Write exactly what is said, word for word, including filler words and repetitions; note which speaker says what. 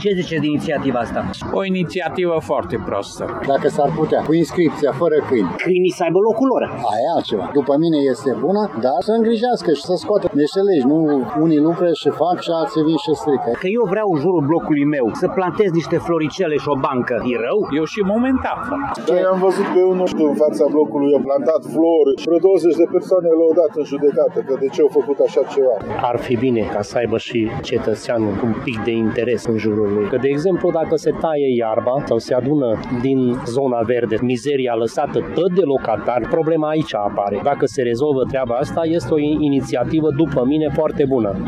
Speaker 1: Ce zice de inițiativa asta?
Speaker 2: O inițiativă foarte prostă.
Speaker 3: Dacă s-ar putea, cu inscripția, fără câini.
Speaker 1: Câinii să aibă locul lor.
Speaker 3: Aia e altceva. După mine este bună, dar să îngrijească și să scoată niște legi. Nu unii lucră și fac și alții vin și strică.
Speaker 1: Că eu vreau în jurul blocului meu să plantez niște floricele și o bancă. E rău?
Speaker 2: Eu și momentan fac.
Speaker 4: Noi am văzut pe unul în fața blocului, a plantat flori și vreo douăzeci de persoane l-au dat în judecată, că de ce au făcut așa ceva.
Speaker 5: Ar fi bine ca să aibă și cetățeanul un pic de interes în jurul lui. Că, de exemplu, dacă se taie iarba sau se adună din zona verde mizeria lăsată tot de locatar, problema aici apare. Dacă se rezolvă treaba asta, este o inițiativă, după mine, foarte bună.